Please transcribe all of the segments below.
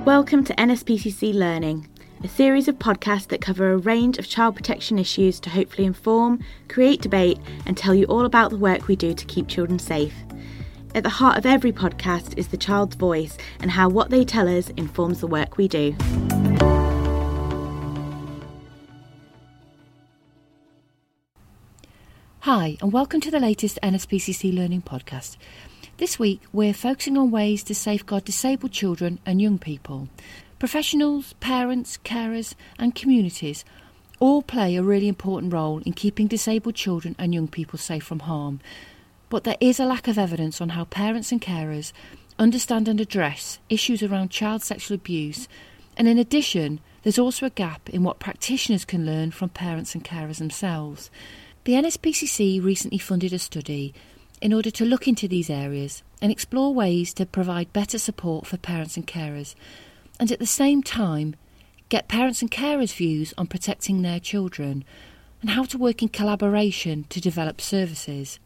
Welcome to NSPCC Learning, a series of podcasts that cover a range of child protection issues to hopefully inform, create debate and tell you all about the work we do to keep children safe. At the heart of every podcast is the child's voice and how what they tell us informs the work we do. Hi, and welcome to the latest NSPCC Learning podcast. This week, we're focusing on ways to safeguard disabled children and young people. Professionals, parents, carers and communities all play a really important role in keeping disabled children and young people safe from harm. But there is a lack of evidence on how parents and carers understand and address issues around child sexual abuse. And in addition, there's also a gap in what practitioners can learn from parents and carers themselves. The NSPCC recently funded a study in order to look into these areas and explore ways to provide better support for parents and carers, and at the same time get parents and carers' views on protecting their children and how to work in collaboration to develop services.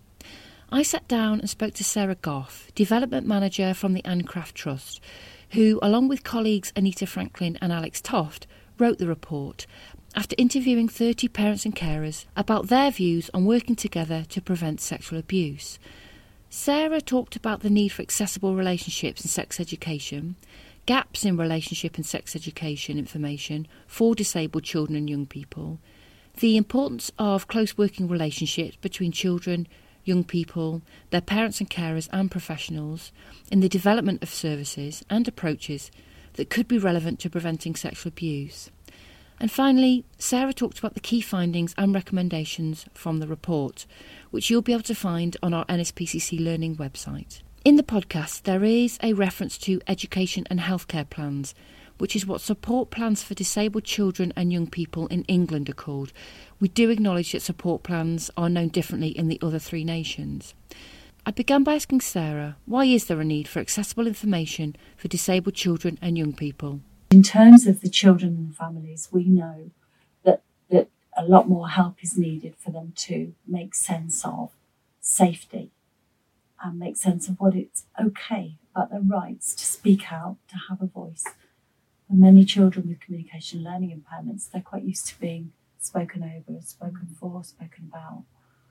I sat down and spoke to Sarah Goff, Development Manager from the Anne Craft Trust, who, along with colleagues Anita Franklin and Alex Toft, wrote the report after interviewing 30 parents and carers about their views on working together to prevent sexual abuse. Sarah talked about the need for accessible relationships and sex education, gaps in relationship and sex education information for disabled children and young people, the importance of close working relationships between children, young people, their parents and carers and professionals in the development of services and approaches that could be relevant to preventing sexual abuse. And finally, Sarah talked about the key findings and recommendations from the report, which you'll be able to find on our NSPCC Learning website. In the podcast, there is a reference to education and healthcare plans, which is what support plans for disabled children and young people in England are called. We do acknowledge that support plans are known differently in the other three nations. I began by asking Sarah, why is there a need for accessible information for disabled children and young people? In terms of the children and families, we know that a lot more help is needed for them to make sense of safety and make sense of what it's okay about their rights to speak out, to have a voice. For many children with communication learning impairments, they're quite used to being spoken over, spoken for, spoken about.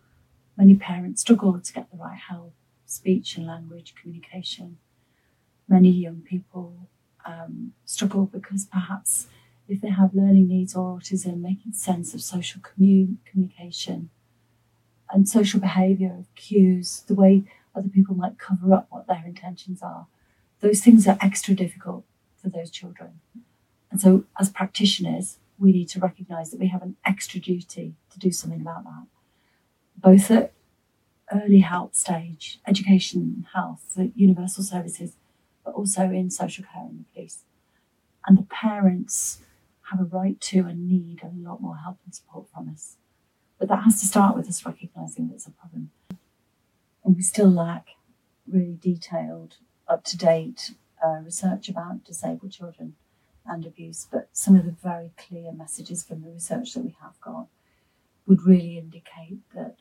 Many parents struggle to get the right help, speech and language communication. Many young people struggle because perhaps if they have learning needs or autism, making sense of social communication and social behaviour of cues, the way other people might cover up what their intentions are, those things are extra difficult for those children. And so as practitioners, we need to recognise that we have an extra duty to do something about that, both at early help stage, education, health, the universal services, but also in social care and the police. And the parents have a right to and need a lot more help and support from us. But that has to start with us recognising that it's a problem. And we still lack really detailed, up-to-date research about disabled children and abuse. But some of the very clear messages from the research that we have got would really indicate that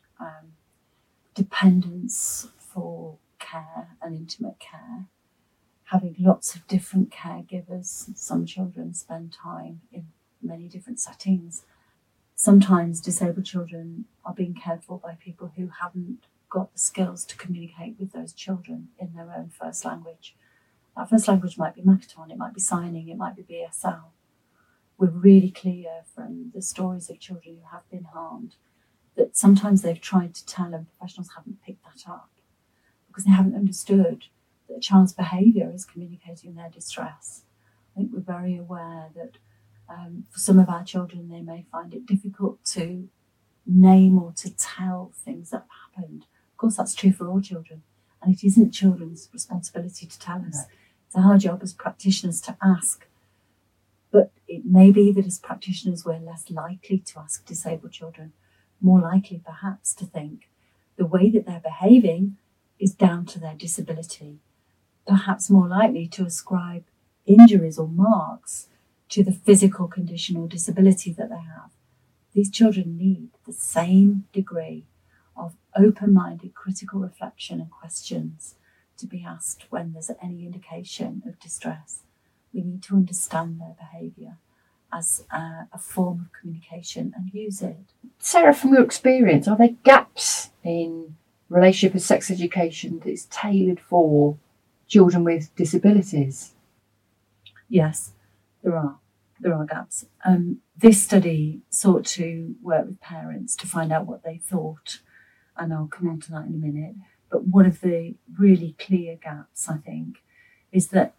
dependence for care and intimate care, having lots of different caregivers. Some children spend time in many different settings. Sometimes disabled children are being cared for by people who haven't got the skills to communicate with those children in their own first language. That first language might be Makaton, it might be signing, it might be BSL. We're really clear from the stories of children who have been harmed that sometimes they've tried to tell and professionals haven't picked that up because they haven't understood that a child's behaviour is communicating their distress. I think we're very aware that for some of our children, they may find it difficult to name or to tell things that have happened. Of course, that's true for all children, and it isn't children's responsibility to tell us. It's our job as practitioners to ask. But it may be that as practitioners, we're less likely to ask disabled children, more likely perhaps to think the way that they're behaving is down to their disability, perhaps more likely to ascribe injuries or marks to the physical condition or disability that they have. These children need the same degree of open-minded critical reflection and questions to be asked when there's any indication of distress. We need to understand their behaviour as a form of communication and use it. Sarah, from your experience, are there gaps in relationship and sex education that's tailored for children with disabilities? Yes, there are. There are gaps. This study sought to work with parents to find out what they thought, and I'll come on to that in a minute. But one of the really clear gaps, I think, is that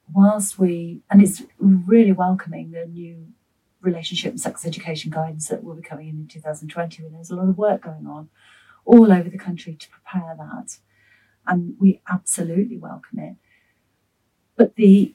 and it's really welcoming the new relationship and sex education guidance that will be coming in 2020, and there's a lot of work going on all over the country to prepare that, and we absolutely welcome it. But the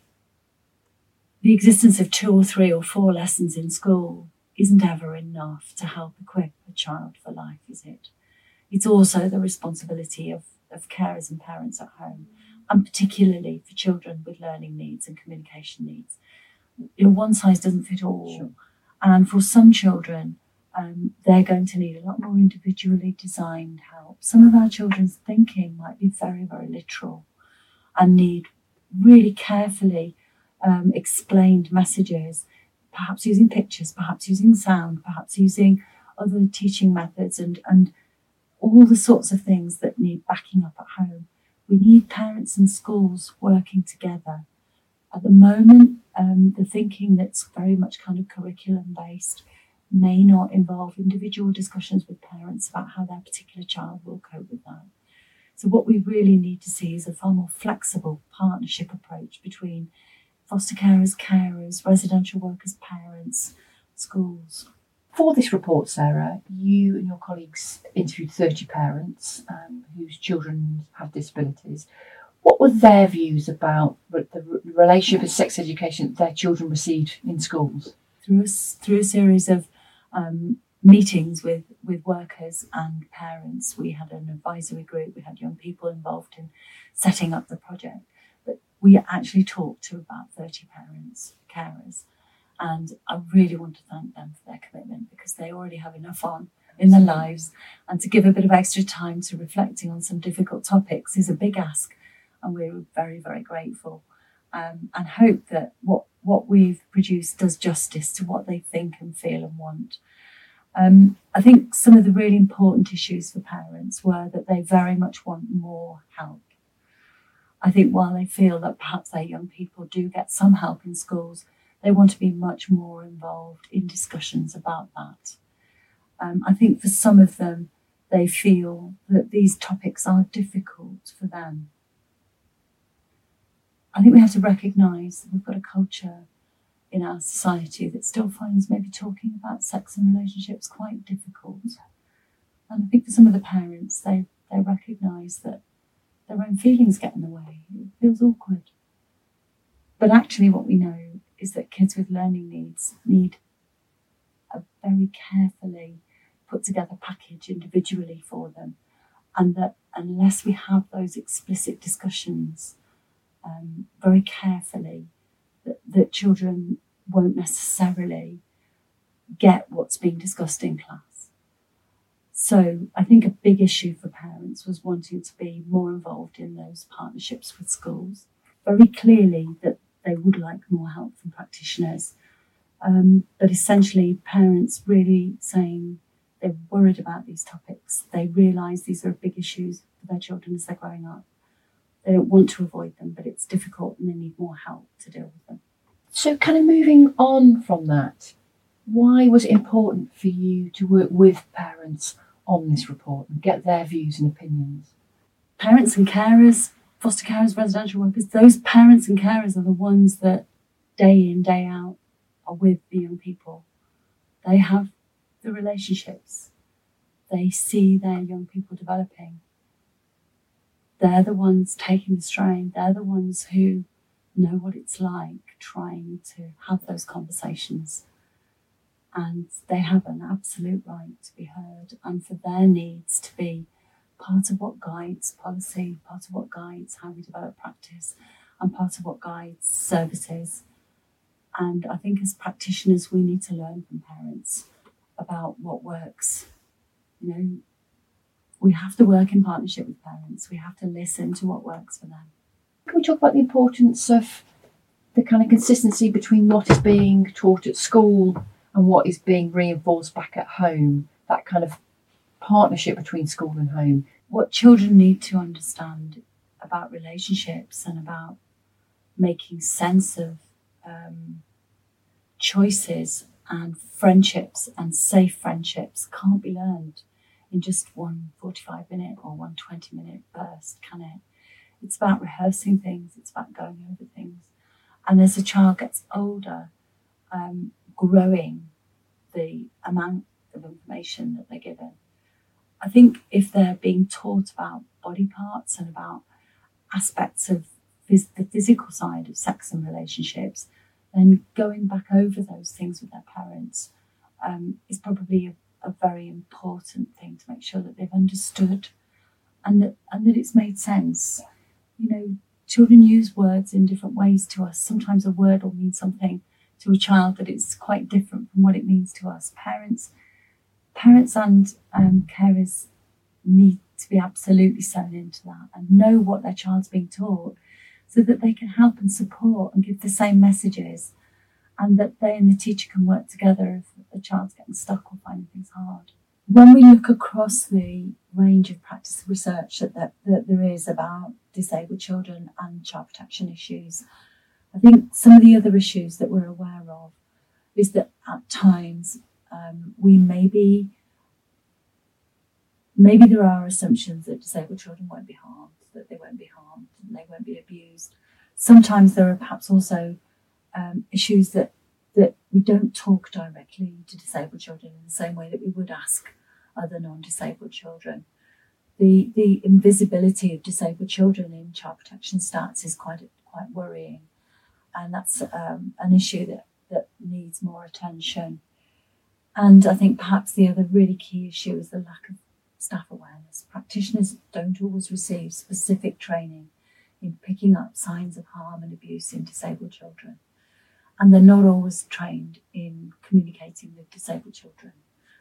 existence of 2 or 3 or 4 lessons in school isn't ever enough to help equip a child for life, is it? It's also the responsibility of carers and parents at home, and particularly for children with learning needs and communication needs. One size doesn't fit all. Sure. And for some children, they're going to need a lot more individually designed help. Some of our children's thinking might be very, very literal and need really carefully explained messages, perhaps using pictures, perhaps using sound, perhaps using other teaching methods, and all the sorts of things that need backing up at home. We need parents and schools working together. At the moment, the thinking that's very much kind of curriculum based may not involve individual discussions with parents about how their particular child will cope with that. So what we really need to see is a far more flexible partnership approach between foster carers, residential workers, parents, schools. For this report, Sarah, you and your colleagues interviewed 30 parents whose children have disabilities. What were their views about the relationship and sex education that their children received in schools? Through a series of meetings with workers and parents, we had an advisory group, we had young people involved in setting up the project. But we actually talked to about 30 parents, carers, and I really want to thank them for their commitment, because they already have enough on in their lives, and to give a bit of extra time to reflecting on some difficult topics is a big ask, and we're very, very grateful, and hope that what we've produced does justice to what they think and feel and want. I think some of the really important issues for parents were that they very much want more help. I think while they feel that perhaps their young people do get some help in schools, they want to be much more involved in discussions about that. I think for some of them, they feel that these topics are difficult for them. I think we have to recognise that we've got a culture in our society that still finds maybe talking about sex and relationships quite difficult. And I think for some of the parents, they recognise that their own feelings get in the way. It feels awkward. But actually what we know is that kids with learning needs need a very carefully put together package individually for them. And that unless we have those explicit discussions very carefully, that children won't necessarily get what's being discussed in class. So I think a big issue for parents was wanting to be more involved in those partnerships with schools. Very clearly that they would like more help from practitioners, but essentially parents really saying they're worried about these topics. They realise these are big issues for their children as they're growing up. They don't want to avoid them, but it's difficult and they need more help to deal with them. So kind of moving on from that, why was it important for you to work with parents on this report and get their views and opinions? Parents and carers, foster carers, residential workers, those parents and carers are the ones that day in, day out are with the young people. They have the relationships. They see their young people developing. They're the ones taking the strain. They're the ones who know what it's like trying to have those conversations. And they have an absolute right to be heard and for their needs to be part of what guides policy, part of what guides how we develop practice, and part of what guides services. And I think as practitioners, we need to learn from parents about what works. You know, we have to work in partnership with parents. We have to listen to what works for them. Can we talk about the importance of the kind of consistency between what is being taught at school and what is being reinforced back at home, that kind of partnership between school and home. What children need to understand about relationships and about making sense of choices and friendships and safe friendships can't be learned in just one 45-minute or one 20-minute burst, can it? It's about rehearsing things, it's about going over things. And as a child gets older, growing the amount of information that they're given. I think if they're being taught about body parts and about aspects of the physical side of sex and relationships, then going back over those things with their parents is probably a very important thing to make sure that they've understood and that it's made sense. You know, children use words in different ways to us. Sometimes a word will mean something to a child that it's quite different from what it means to us. Parents and carers need to be absolutely sewn into that and know what their child's being taught so that they can help and support and give the same messages, and that they and the teacher can work together if a child's getting stuck or finding things hard. When we look across the range of practice research that there is about disabled children and child protection issues, I think some of the other issues that we're aware of is that at times we maybe there are assumptions that disabled children won't be harmed, that they won't be harmed and they won't be abused. Sometimes there are perhaps also issues that we don't talk directly to disabled children in the same way that we would ask other non-disabled children. The invisibility of disabled children in child protection stats is quite worrying, and that's an issue that needs more attention. And I think perhaps the other really key issue is the lack of staff awareness. Practitioners don't always receive specific training in picking up signs of harm and abuse in disabled children. And they're not always trained in communicating with disabled children.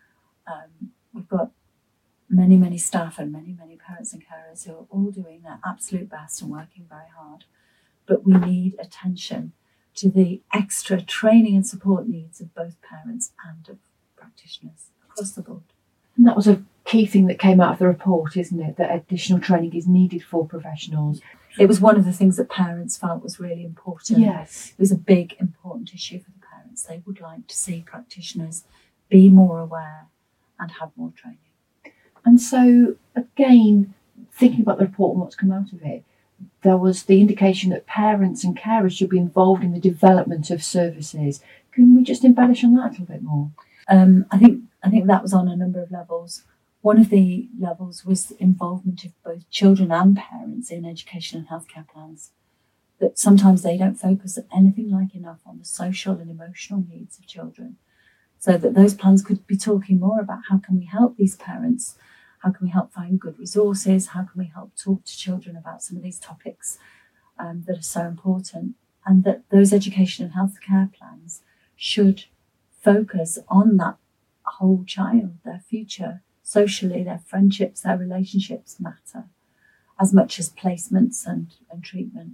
We've got many, many staff and many, many parents and carers who are all doing their absolute best and working very hard. But we need attention to the extra training and support needs of both parents and of practitioners across the board. And that was a key thing that came out of the report, isn't it? That additional training is needed for professionals. It was one of the things that parents felt was really important. Yes. It was a big, important issue for the parents. They would like to see practitioners be more aware and have more training. And so, again, thinking about the report and what's come out of it, there was the indication that parents and carers should be involved in the development of services. Can we just embellish on that a little bit more? I think that was on a number of levels. One of the levels was involvement of both children and parents in education and healthcare plans. That sometimes they don't focus anything like enough on the social and emotional needs of children. So that those plans could be talking more about how can we help these parents, how can we help find good resources, how can we help talk to children about some of these topics that are so important, and that those education and healthcare plans should focus on that whole child, their future, socially, their friendships, their relationships matter as much as placements and treatment.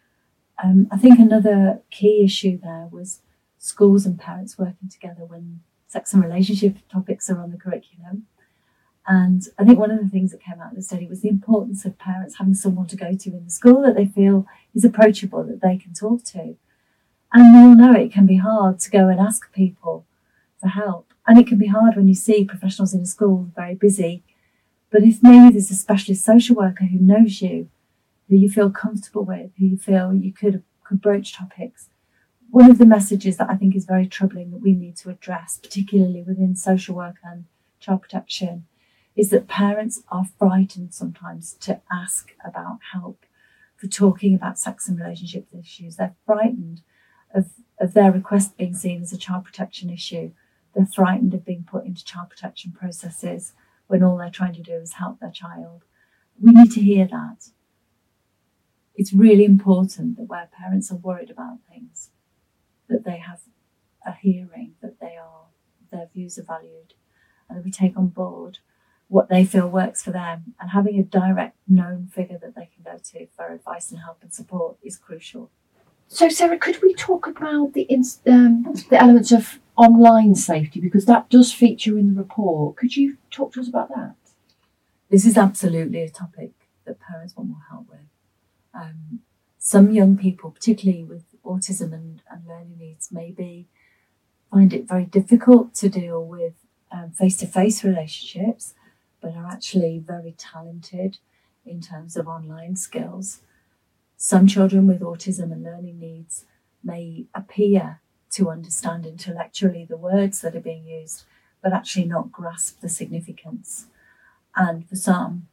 I think another key issue there was schools and parents working together when sex and relationship topics are on the curriculum. And I think one of the things that came out of the study was the importance of parents having someone to go to in the school that they feel is approachable, that they can talk to. And we all know it can be hard to go and ask people for help. And it can be hard when you see professionals in a school very busy. But if maybe there's a specialist social worker who knows you, who you feel comfortable with, who you feel you could broach topics. One of the messages that I think is very troubling that we need to address, particularly within social work and child protection, is that parents are frightened sometimes to ask about help for talking about sex and relationship issues. They're frightened of their request being seen as a child protection issue. They're frightened of being put into child protection processes when all they're trying to do is help their child. We need to hear that. It's really important that where parents are worried about things, that they have a hearing, that their views are valued, and that we take on board what they feel works for them. And having a direct known figure that they can go to for advice and help and support is crucial. So, Sarah, could we talk about the elements of online safety, because that does feature in the report? Could you talk to us about that? This is absolutely a topic that parents want more help with. Some young people, particularly with autism and learning needs, maybe find it very difficult to deal with face-to-face relationships, but are actually very talented in terms of online skills. Some children with autism and learning needs may appear to understand intellectually the words that are being used, but actually not grasp the significance. And for some,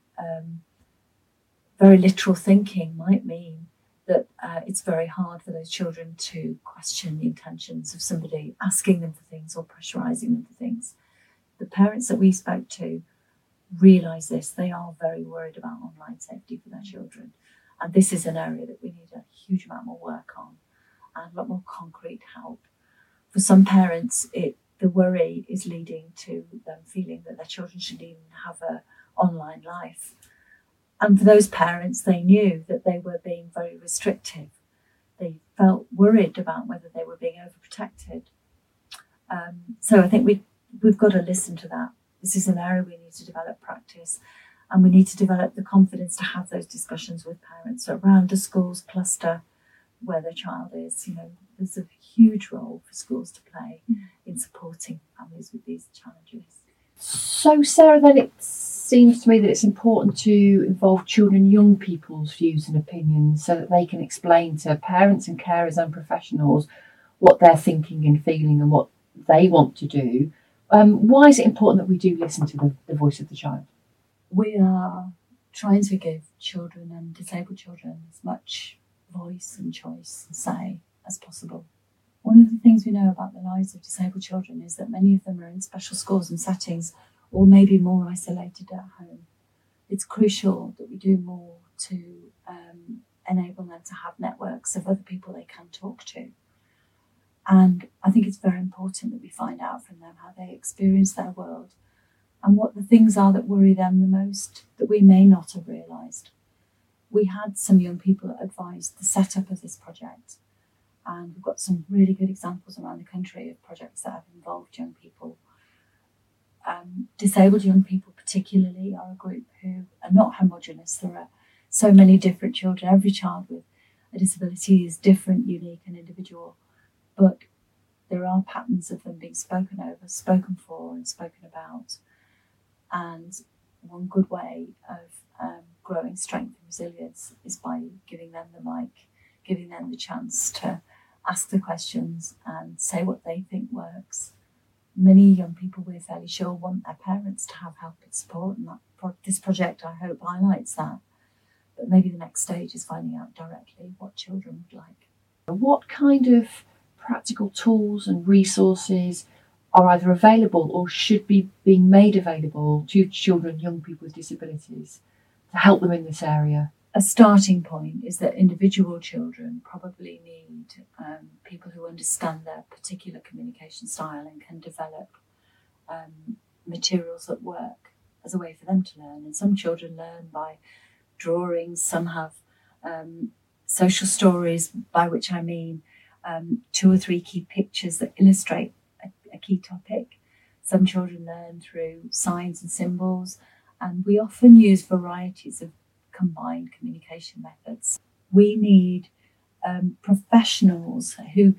very literal thinking might mean that it's very hard for those children to question the intentions of somebody asking them for things or pressurising them for things. The parents that we spoke to realise this. They are very worried about online safety for their children. And this is an area that we need a huge amount more work on and a lot more concrete help. For some parents, the worry is leading to them feeling that their children should even have an online life. And for those parents, they knew that they were being very restrictive. They felt worried about whether they were being overprotected. So I think we've got to listen to that. This is an area we need to develop practice, and we need to develop the confidence to have those discussions with parents around the schools cluster where their child is. There's a huge role for schools to play in supporting families with these challenges. So, Sarah, then it seems to me that it's important to involve children and young people's views and opinions so that they can explain to parents and carers and professionals what they're thinking and feeling and what they want to do. Why is it important that we do listen to the voice of the child? We are trying to give children and disabled children as much voice and choice and say as possible. One of the things we know about the lives of disabled children is that many of them are in special schools and settings, or maybe more isolated at home. It's crucial that we do more to enable them to have networks of other people they can talk to. And I think it's very important that we find out from them how they experience their world and what the things are that worry them the most that we may not have realised. We had some young people that advised the setup of this project, and we've got some really good examples around the country of projects that have involved young people. Disabled young people particularly are a group who are not homogenous. There are so many different children. Every child with a disability is different, unique and individual, but there are patterns of them being spoken over, spoken for and spoken about. And one good way of growing strength and resilience is by giving them the mic, giving them the chance to ask the questions and say what they think works. Many young people, we're fairly sure, want their parents to have help and support, and this project, I hope, highlights that. But maybe the next stage is finding out directly what children would like. What kind of practical tools and resources are either available or should be being made available to children and young people with disabilities to help them in this area? A starting point is that individual children probably need people who understand their particular communication style and can develop materials that work as a way for them to learn. And some children learn by drawings, some have social stories, by which I mean 2 or 3 key pictures that illustrate a key topic. Some children learn through signs and symbols, and we often use varieties of combined communication methods. We need professionals who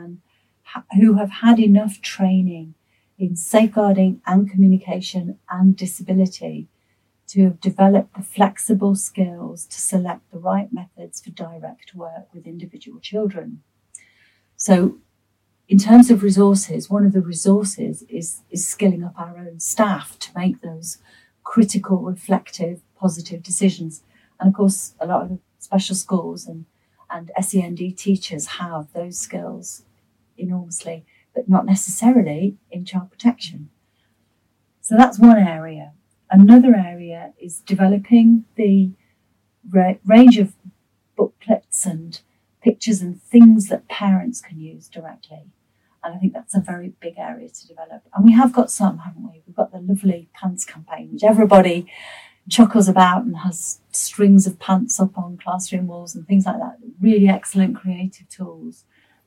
have had enough training in safeguarding and communication and disability to have developed the flexible skills to select the right methods for direct work with individual children. So in terms of resources, one of the resources is skilling up our own staff to make those critical, reflective, positive decisions. And of course, a lot of special schools and SEND teachers have those skills enormously, but not necessarily in child protection. So that's one area. Another area is developing the range of booklets and pictures and things that parents can use directly. And I think that's a very big area to develop. And we have got some, haven't we? We've got the Lovely Pants campaign, which everybody chuckles about and has strings of pants up on classroom walls and things like that. Really excellent creative tools.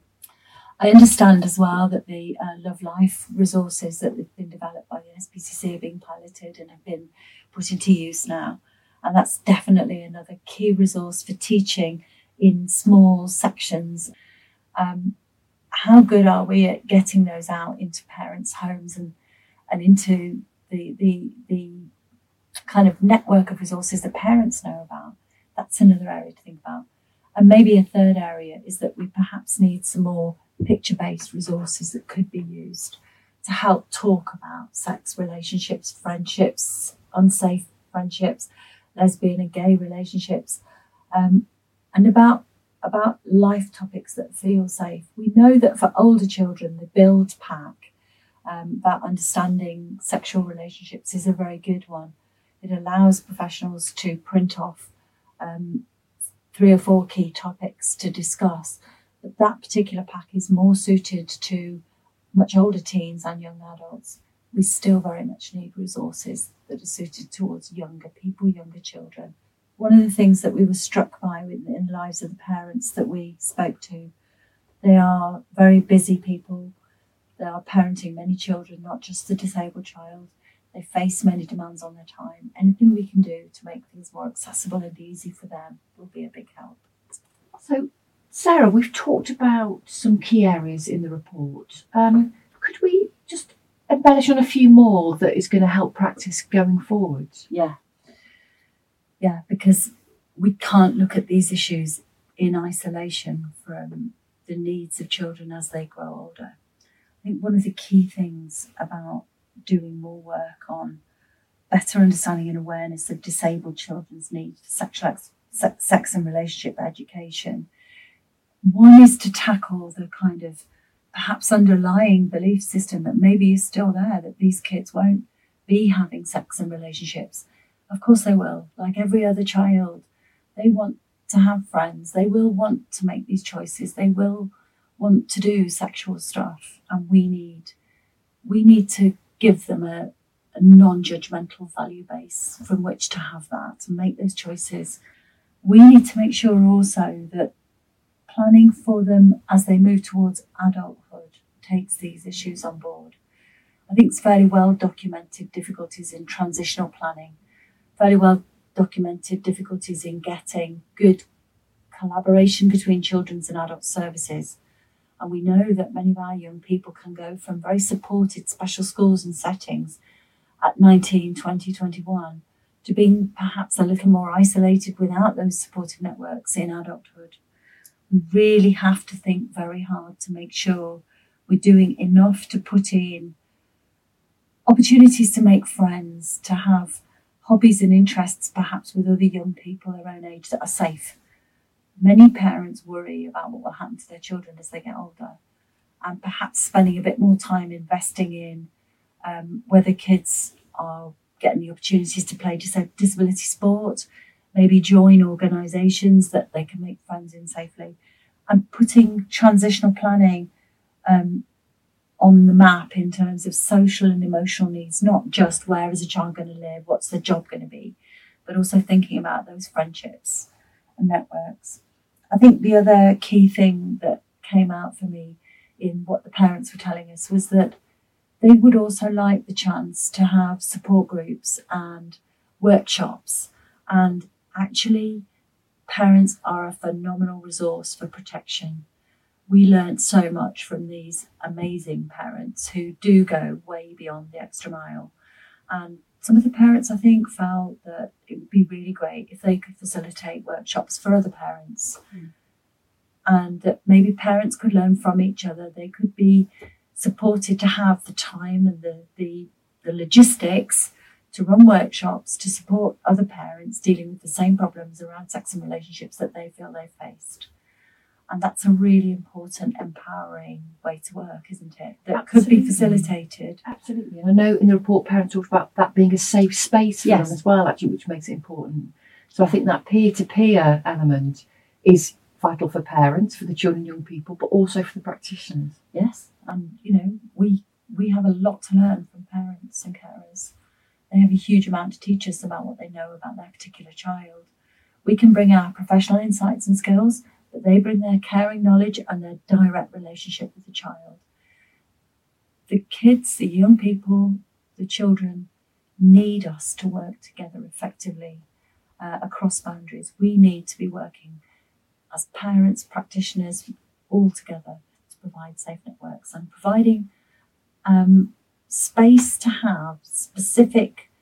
I understand as well that the Love Life resources that have been developed by the NSPCC are being piloted and have been put into use now. And that's definitely another key resource for teaching in small sections. How good are we at getting those out into parents' homes and into the kind of network of resources that parents know about? That's another area to think about. And maybe a third area is that we perhaps need some more picture-based resources that could be used to help talk about sex, relationships, friendships, unsafe friendships, lesbian and gay relationships, and about life topics that feel safe. We know that for older children, the Build pack about understanding sexual relationships is a very good one. It allows professionals to print off 3 or 4 key topics to discuss. But that particular pack is more suited to much older teens and young adults. We still very much need resources that are suited towards younger people, younger children. One of the things that we were struck by in the lives of the parents that we spoke to, they are very busy people. They are parenting many children, not just the disabled child. They face many demands on their time. Anything we can do to make things more accessible and easy for them will be a big help. So, Sarah, we've talked about some key areas in the report. Could we just embellish on a few more that is going to help practice going forward? Yeah, because we can't look at these issues in isolation from the needs of children as they grow older. I think one of the key things about doing more work on better understanding and awareness of disabled children's needs for sexual sex and relationship education, one is to tackle the kind of perhaps underlying belief system that maybe is still there, that these kids won't be having sex and relationships. Of course they will. Like every other child, they want to have friends. They will want to make these choices. They will want to do sexual stuff. And we need to give them a non-judgmental value base from which to have that and make those choices. We need to make sure also that planning for them as they move towards adulthood takes these issues on board. I think it's fairly well documented difficulties in transitional planning, fairly well documented difficulties in getting good collaboration between children's and adult services. And we know that many of our young people can go from very supported special schools and settings at 19, 20, 21 to being perhaps a little more isolated without those supportive networks in adulthood. We really have to think very hard to make sure we're doing enough to put in opportunities to make friends, to have hobbies and interests perhaps with other young people their own age that are safe. Many parents worry about what will happen to their children as they get older, and perhaps spending a bit more time investing in whether kids are getting the opportunities to play disability sport, maybe join organisations that they can make friends in safely, and putting transitional planning on the map in terms of social and emotional needs, not just where is a child going to live, what's the job going to be, but also thinking about those friendships and networks. I think the other key thing that came out for me in what the parents were telling us was that they would also like the chance to have support groups and workshops. And actually, parents are a phenomenal resource for protection. We learned so much from these amazing parents who do go way beyond the extra mile. And some of the parents, I think, felt that it would be really great if they could facilitate workshops for other parents. And that maybe parents could learn from each other. They could be supported to have the time and the logistics to run workshops to support other parents dealing with the same problems around sex and relationships that they feel they've faced. And that's a really important, empowering way to work, isn't it? That Absolutely. Could be facilitated. Absolutely. And I know in the report parents talked about that being a safe space for them as well, actually, which makes it important. So I think that peer-to-peer element is vital for parents, for the children and young people, but also for the practitioners. Yes. And, we have a lot to learn from parents and carers. They have a huge amount to teach us about what they know about their particular child. We can bring our professional insights and skills, but they bring their caring knowledge and their direct relationship with the child. The kids, the young people, the children need us to work together effectively across boundaries. We need to be working as parents, practitioners, all together to provide safe networks and providing space to have specific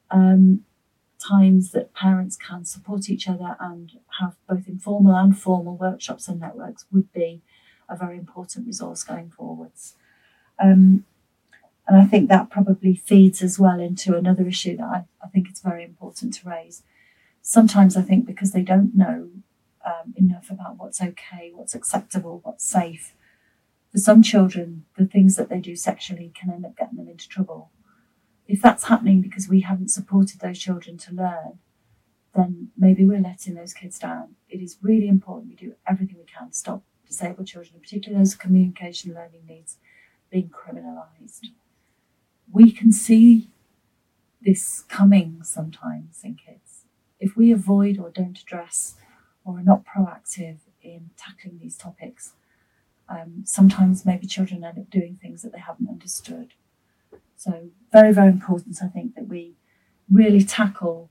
times that parents can support each other and have both informal and formal workshops and networks would be a very important resource going forwards. And I think that probably feeds as well into another issue that I think it's very important to raise. Sometimes I think because they don't know enough about what's okay, what's acceptable, what's safe, for some children, the things that they do sexually can end up getting them into trouble. If that's happening because we haven't supported those children to learn, then maybe we're letting those kids down. It is really important we do everything we can to stop disabled children, particularly those with communication learning needs, being criminalised. We can see this coming sometimes in kids. If we avoid or don't address or are not proactive in tackling these topics, sometimes maybe children end up doing things that they haven't understood. So very, very important, I think, that we really tackle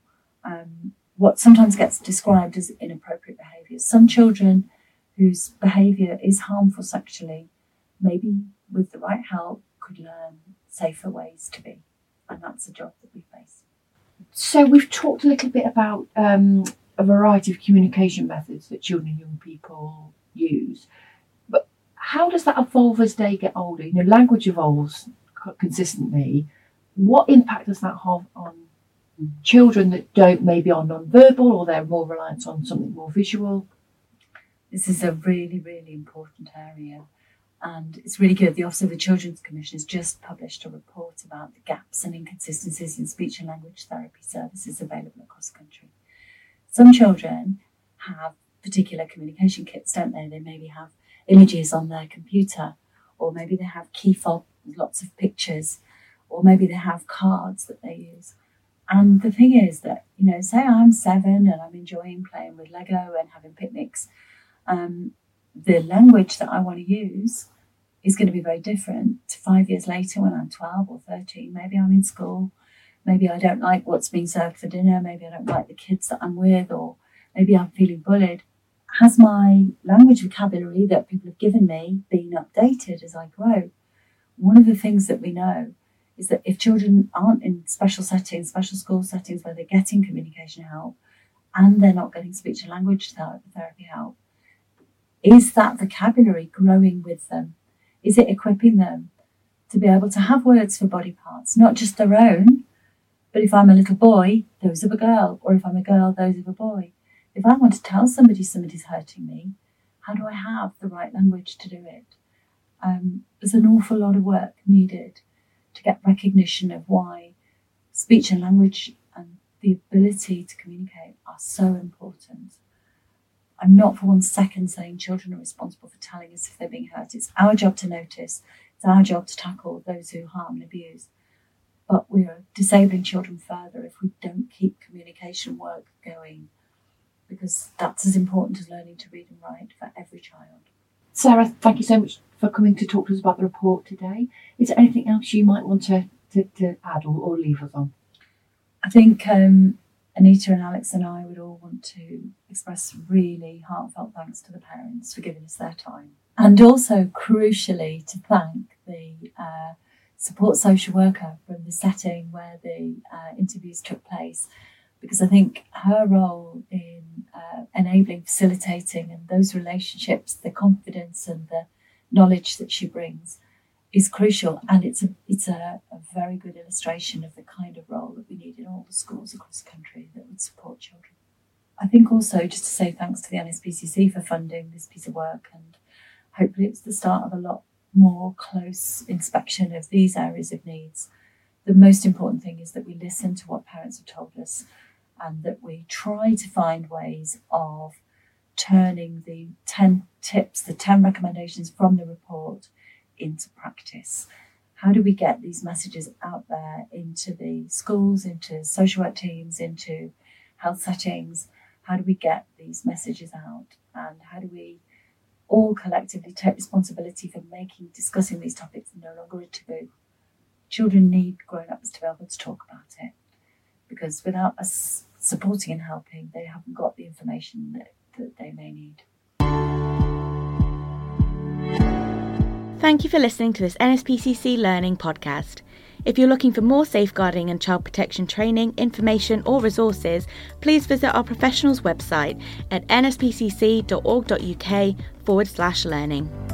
what sometimes gets described as inappropriate behaviour. Some children whose behaviour is harmful sexually, maybe with the right help, could learn safer ways to be. And that's a job that we face. So we've talked a little bit about a variety of communication methods that children and young people use. But how does that evolve as they get older? You know, language evolves consistently. What impact does that have on children that maybe are non-verbal or they're more reliant on something more visual? This is a really, really important area. And it's really good. The Office of the Children's Commission has just published a report about the gaps and inconsistencies in speech and language therapy services available across the country. Some children have particular communication kits, don't they? They maybe have images on their computer, or maybe they have key fob with lots of pictures, or maybe they have cards that they use. And the thing is that, you know, say I'm 7 and I'm enjoying playing with Lego and having picnics, the language that I want to use is going to be very different to 5 years later when I'm 12 or 13. Maybe I'm in school. Maybe I don't like what's being served for dinner. Maybe I don't like the kids that I'm with, or maybe I'm feeling bullied. Has my language vocabulary that people have given me been updated as I grow? One of the things that we know is that if children aren't in special settings, special school settings where they're getting communication help and they're not getting speech and language therapy help, is that vocabulary growing with them? Is it equipping them to be able to have words for body parts, not just their own, but if I'm a little boy, those of a girl, or if I'm a girl, those of a boy. If I want to tell somebody somebody's hurting me, how do I have the right language to do it? There's an awful lot of work needed to get recognition of why speech and language and the ability to communicate are so important. I'm not for 1 second saying children are responsible for telling us if they're being hurt. It's our job to notice. It's our job to tackle those who harm and abuse. But we're disabling children further if we don't keep communication work going, because that's as important as learning to read and write for every child. Sarah, thank you so much for coming to talk to us about the report today. Is there anything else you might want to add or leave us on? I think Anita and Alex and I would all want to express really heartfelt thanks to the parents for giving us their time. And also, crucially, to thank the support social worker from the setting where the interviews took place, because I think her role in enabling, facilitating and those relationships, the confidence and the knowledge that she brings is crucial. And it's a very good illustration of the kind of role that we need in all the schools across the country that would support children. I think also just to say thanks to the NSPCC for funding this piece of work, and hopefully it's the start of a lot more close inspection of these areas of needs. The most important thing is that we listen to what parents have told us and that we try to find ways of turning the 10 tips, the 10 recommendations from the report into practice. how do we get these messages out there into the schools, into social work teams, into health settings? How do we get these messages out? And how do we all collectively take responsibility for discussing these topics no longer a taboo? Children need grown-ups to be able to talk about it, because without us supporting and helping, they haven't got the information that they may need. Thank you for listening to this NSPCC Learning podcast. If you're looking for more safeguarding and child protection training, information or resources, please visit our professionals website at nspcc.org.uk/learning.